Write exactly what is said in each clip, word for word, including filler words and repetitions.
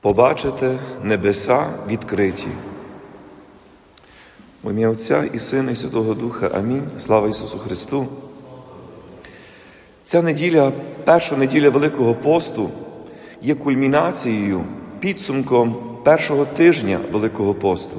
побачите небеса відкриті. В ім'я Отця і Сина, і Святого Духа. Амінь. Слава Ісусу Христу. Ця неділя, перша неділя Великого посту, є кульмінацією, підсумком першого тижня Великого посту.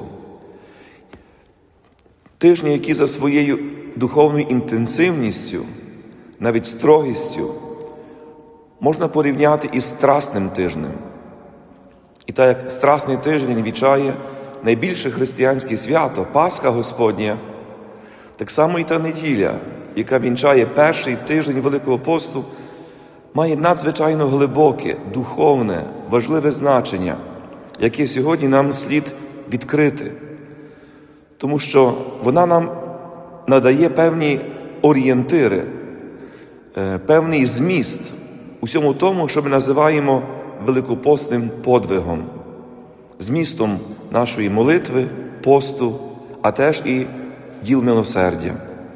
Тижня, який за своєю духовною інтенсивністю, навіть строгістю, можна порівняти із Страсним тижнем. І так як Страсний тиждень вічає найбільше християнське свято, Пасха Господня, так само і та неділя, яка вінчає перший тиждень Великого посту, має надзвичайно глибоке, духовне, важливе значення, яке сьогодні нам слід відкрити. Тому що вона нам надає певні орієнтири, певний зміст усьому тому, що ми називаємо великопостним подвигом, змістом нашої молитви, посту, а теж і діл милосердя.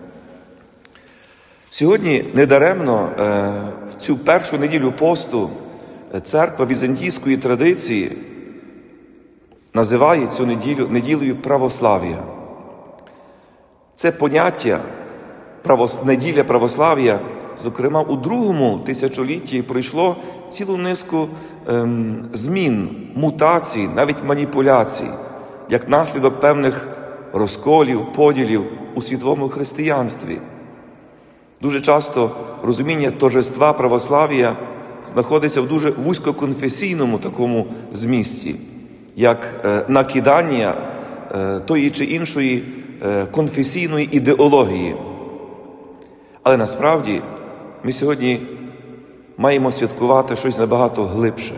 Сьогодні недаремно в цю першу неділю посту церква візантійської традиції називає цю неділю неділею православ'я. Це поняття неділя православ'я, зокрема у другому тисячолітті, пройшло цілу низку ем, змін, мутацій, навіть маніпуляцій, як наслідок певних розколів, поділів у світовому християнстві. Дуже часто розуміння торжества православ'я знаходиться в дуже вузькоконфесійному такому змісті, як е, накидання е, тої чи іншої е, конфесійної ідеології. Але насправді ми сьогодні маємо святкувати щось набагато глибше.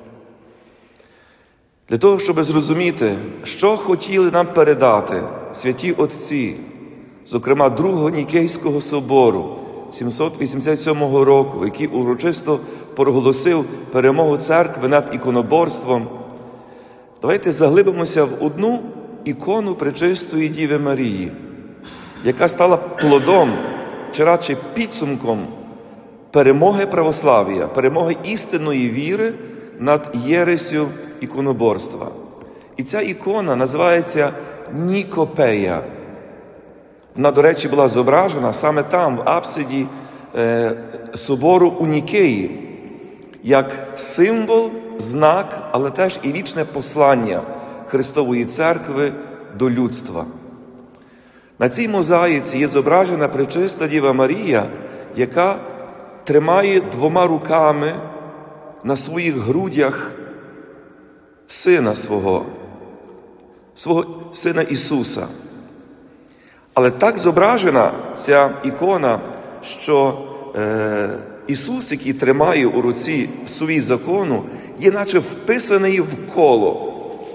Для того, щоб зрозуміти, що хотіли нам передати святі отці, зокрема Другого Нікейського собору сімсот вісімдесят сьомого року, який урочисто проголосив перемогу церкви над іконоборством, давайте заглибимося в одну ікону Пречистої Діви Марії, яка стала плодом, чи радше підсумком перемоги православ'я, перемоги істинної віри над єресю іконоборства. І ця ікона називається Нікопея. Вона, до речі, була зображена саме там, в апсиді е, собору у Нікеї, як символ, знак, але теж і вічне послання Христової Церкви до людства. На цій мозаїці є зображена Пречиста Діва Марія, яка тримає двома руками на своїх грудях Сина свого, свого Сина Ісуса. Але так зображена ця ікона, що е, Ісус, який тримає у руці сувій закону, є наче вписаний в коло.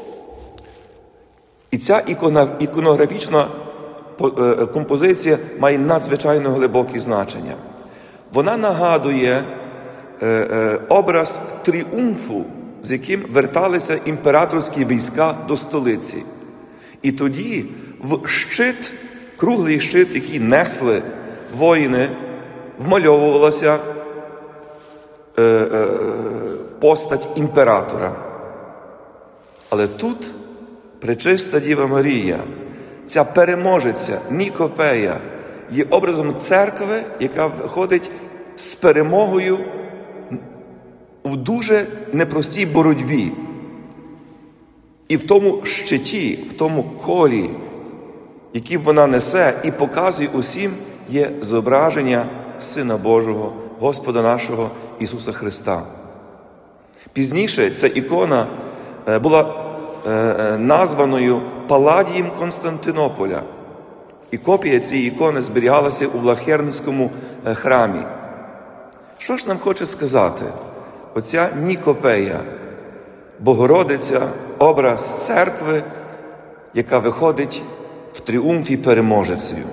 І ця ікона, іконографічна композиція має надзвичайно глибоке значення. Вона нагадує е, е, образ тріумфу, з яким верталися імператорські війська до столиці. І тоді в щит, круглий щит, який несли воїни, вмальовувалася е, е, постать імператора. Але тут Пречиста Діва Марія, ця переможеця, Нікопея, є образом церкви, яка виходить з перемогою в дуже непростій боротьбі. І в тому щиті, в тому колі, який вона несе і показує усім, є зображення Сина Божого, Господа нашого Ісуса Христа. Пізніше ця ікона була названою Палладієм Константинополя. І копія цієї ікони зберігалася у Влахернському храмі. Що ж нам хоче сказати оця Нікопея, Богородиця, образ церкви, яка виходить в тріумфі переможецею?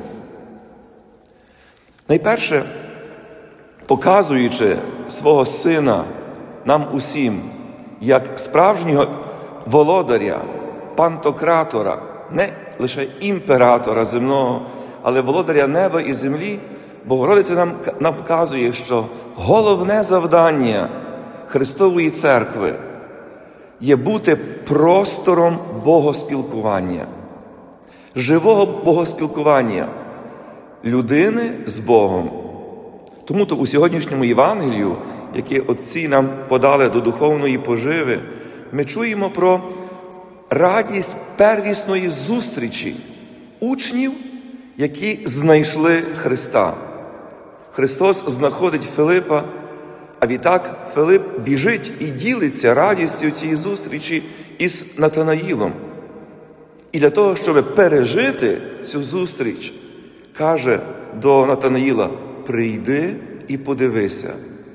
Найперше, показуючи свого Сина нам усім, як справжнього володаря, пантократора, не лише імператора земного, але володаря неба і землі, Богородиця нам, нам вказує, що головне завдання Христової Церкви є бути простором богоспілкування, живого богоспілкування людини з Богом. Тому-то у сьогоднішньому Євангелію, яке отці нам подали до духовної поживи, ми чуємо про радість первісної зустрічі учнів, які знайшли Христа. Христос знаходить Филипа, а відтак Филип біжить і ділиться радістю цієї зустрічі із Натанаїлом. І для того, щоб пережити цю зустріч, каже до Натанаїла: «Прийди і подивися».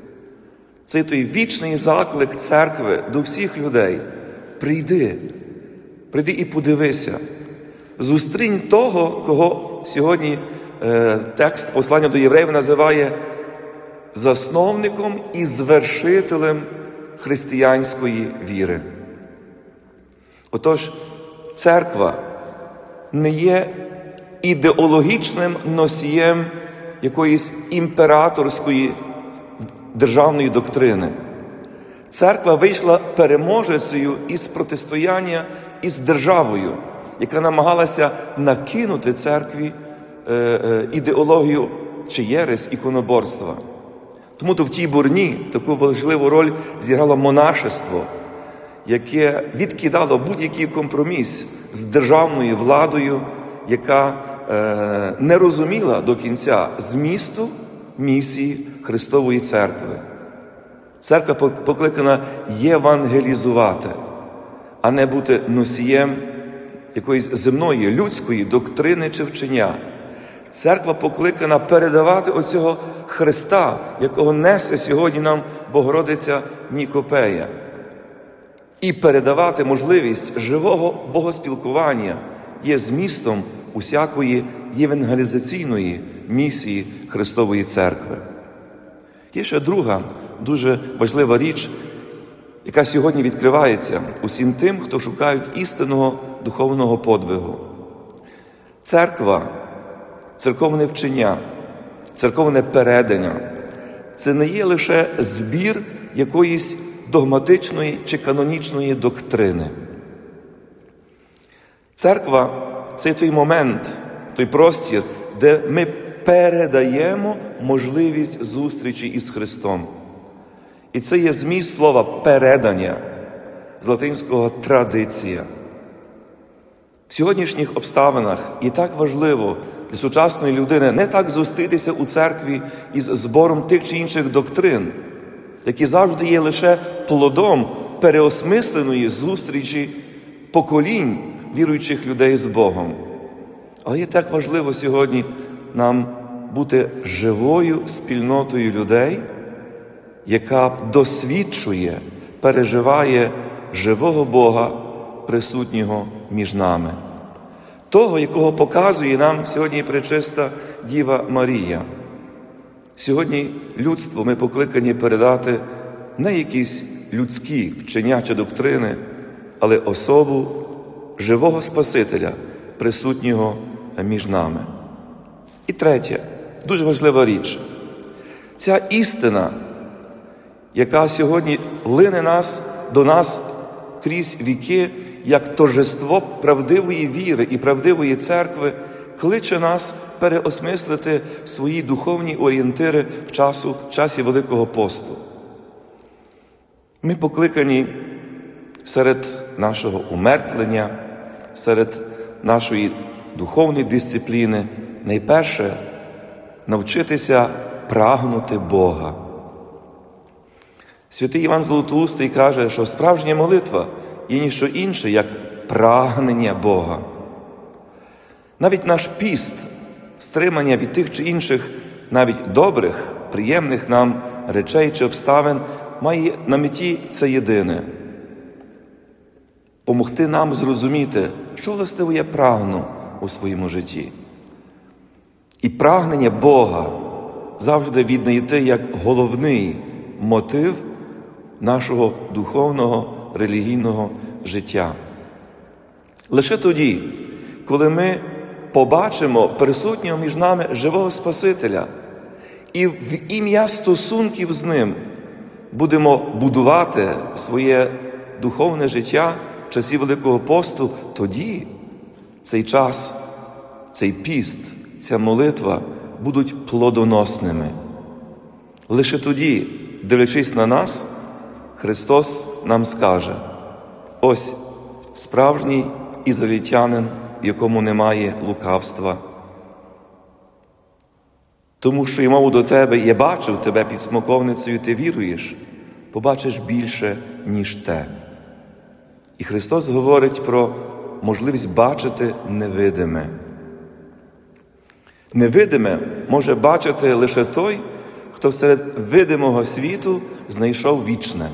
Це той вічний заклик церкви до всіх людей. Прийди, прийди і подивися. Зустрінь того, кого сьогодні е, текст послання до євреїв називає засновником і звершителем християнської віри. Отож, церква не є ідеологічним носієм якоїсь імператорської державної доктрини. Церква вийшла переможецею із протистояння із державою, яка намагалася накинути церкві е, е, ідеологію чи єресь іконоборства. Тому-то в тій бурні таку важливу роль зіграло монашество, яке відкидало будь-який компроміс з державною владою, яка е, не розуміла до кінця змісту місії Христової Церкви. Церква покликана євангелізувати, а не бути носієм якоїсь земної, людської доктрини чи вчення. Церква покликана передавати оцього Христа, якого несе сьогодні нам Богородиця Нікопея, і передавати можливість живого богоспілкування є змістом усякої євангелізаційної місії Христової Церкви. Є ще друга дуже важлива річ, яка сьогодні відкривається усім тим, хто шукають істинного духовного подвигу. Церква, церковне вчення, церковне передання – це не є лише збір якоїсь догматичної чи канонічної доктрини. Церква – це той момент, той простір, де ми передаємо можливість зустрічі із Христом. І це є зміст слова «передання», з латинського «традиція». В сьогоднішніх обставинах і так важливо для сучасної людини не так зустрітися у церкві із збором тих чи інших доктрин, які завжди є лише плодом переосмисленої зустрічі поколінь віруючих людей з Богом. Але є так важливо сьогодні нам бути живою спільнотою людей, яка досвідчує, переживає живого Бога, присутнього між нами. Того, якого показує нам сьогодні пречиста Діва Марія. Сьогодні людство ми покликані передати не якісь людські вчення чи доктрини, але особу живого Спасителя, присутнього між нами. І третє, дуже важлива річ. Ця істина, яка сьогодні лине нас, до нас крізь віки, як торжество правдивої віри і правдивої церкви, кличе нас переосмислити свої духовні орієнтири в часу, в часі Великого посту. Ми покликані серед нашого умертвлення, серед нашої духовної дисципліни найперше навчитися прагнути Бога. Святий Іван Золотоустий каже, що справжня молитва є ніщо інше, як прагнення Бога. Навіть наш піст, стримання від тих чи інших, навіть добрих, приємних нам речей чи обставин, має на меті це єдине – помогти нам зрозуміти, що властиво я прагну у своєму житті. І прагнення Бога завжди віднайти як головний мотив нашого духовного, релігійного життя. Лише тоді, коли ми побачимо присутнього між нами живого Спасителя і в ім'я стосунків з Ним будемо будувати своє духовне життя в часі Великого посту, тоді цей час, цей піст, ця молитва будуть плодоносними. Лише тоді, дивлячись на нас, Христос нам скаже: ось справжній ізраїльтянин, в якому немає лукавства. Тому що, й мову до тебе, я бачив тебе під смоковницею, ти віруєш, побачиш більше, ніж те. І Христос говорить про можливість бачити невидиме. Невидиме може бачити лише той, хто серед видимого світу знайшов вічне.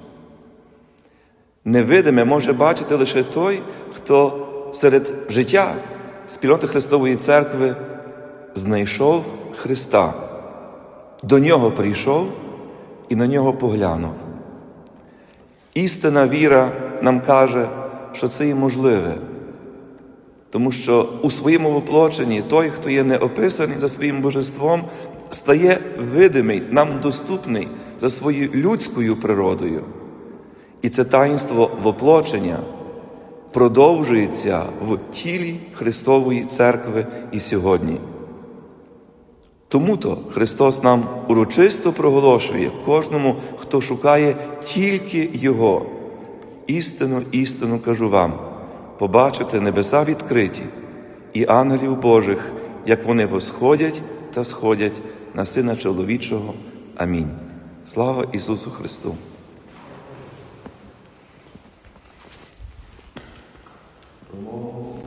Невидиме може бачити лише той, хто серед життя спільноти Христової Церкви знайшов Христа, до Нього прийшов і на Нього поглянув. Істинна віра нам каже, що це є можливе, тому що у своєму воплоченні той, хто є неописаний за своїм божеством, стає видимий, нам доступний за своєю людською природою. І це таїнство воплочення продовжується в тілі Христової Церкви і сьогодні. Тому-то Христос нам урочисто проголошує кожному, хто шукає тільки Його. Істину, істину кажу вам, побачите небеса відкриті і ангелів Божих, як вони восходять та сходять на Сина Чоловічого. Амінь. Слава Ісусу Христу! Промовимо